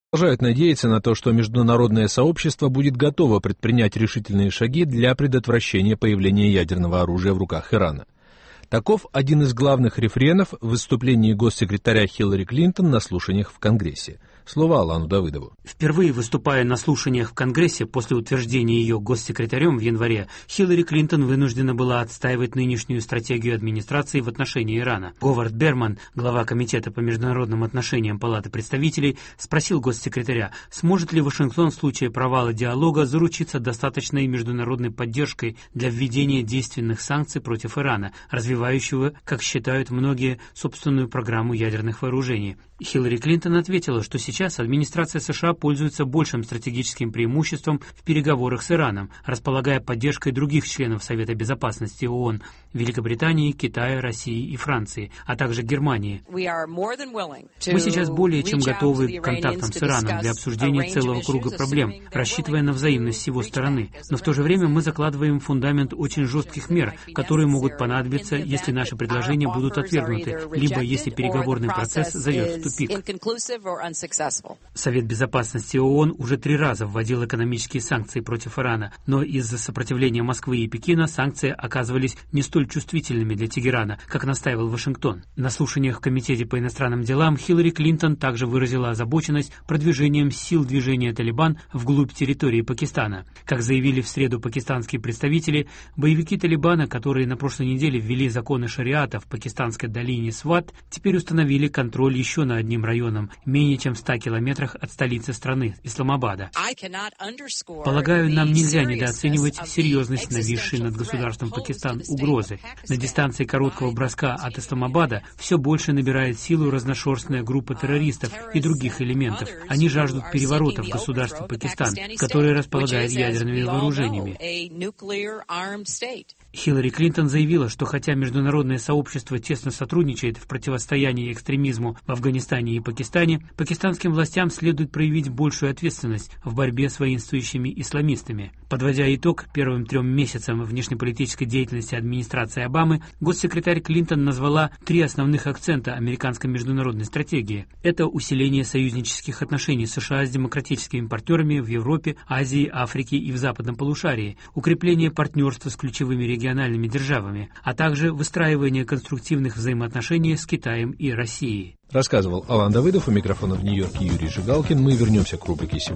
продолжают надеяться на то, что международное сообщество будет готово предпринять решительные шаги для предотвращения появления ядерного оружия в руках Ирана. Таков один из главных рефренов в выступлении госсекретаря Хиллари Клинтон на слушаниях в Конгрессе. Слово Алану Давыдову. Впервые выступая на слушаниях в Конгрессе после утверждения ее госсекретарем в январе, Хиллари Клинтон вынуждена была отстаивать нынешнюю стратегию администрации в отношении Ирана. Говард Берман, глава Комитета по международным отношениям Палаты представителей, спросил госсекретаря, сможет ли Вашингтон в случае провала диалога заручиться достаточной международной поддержкой для введения действенных санкций против Ирана, развивающего, как считают многие, собственную программу ядерных вооружений. Хиллари Клинтон ответила, что сейчас администрация США пользуется большим стратегическим преимуществом в переговорах с Ираном, располагая поддержкой других членов Совета Безопасности ООН – Великобритании, Китая, России и Франции, а также Германии. Мы сейчас более чем готовы к контактам с Ираном для обсуждения целого круга проблем, рассчитывая на взаимность с его стороны. Но в то же время мы закладываем фундамент очень жестких мер, которые могут понадобиться, если наши предложения будут отвергнуты, либо если переговорный процесс зайдет в тупик. Совет Безопасности ООН уже 3 раза вводил экономические санкции против Ирана, но из-за сопротивления Москвы и Пекина санкции оказывались не столь чувствительными для Тегерана, как настаивал Вашингтон. На слушаниях в Комитете по иностранным делам Хиллари Клинтон также выразила озабоченность продвижением сил движения «Талибан» вглубь территории Пакистана. Как заявили в среду пакистанские представители, боевики Талибана, которые на прошлой неделе ввели законы шариата в пакистанской долине Сват, теперь установили контроль еще на одним районом, менее чем в 100 километрах от столицы страны, Исламабада. Полагаю, нам нельзя недооценивать серьезность нависшей над государством Пакистан угрозы. На дистанции короткого броска от Исламабада все больше набирает силу разношерстная группа террористов и других элементов. Они жаждут переворота в государстве Пакистан, которое располагает ядерными вооружениями. Хиллари Клинтон заявила, что хотя международное сообщество тесно сотрудничает в противостоянии экстремизму в Афганистане и Пакистане, пакистанским властям следует проявить большую ответственность в борьбе с воинствующими исламистами. Подводя итог первым 3 месяцам внешнеполитической деятельности администрации Обамы, госсекретарь Клинтон назвала 3 основных акцента американской международной стратегии. Это усиление союзнических отношений США с демократическими партнерами в Европе, Азии, Африке и в западном полушарии, укрепление партнерства с ключевыми региональными державами, а также выстраивание конструктивных взаимоотношений с Китаем и Россией. Рассказывал Алан Давыдов, у микрофона в Нью-Йорке Юрий Жигалкин. Мы вернемся к рубрике «Сегодня».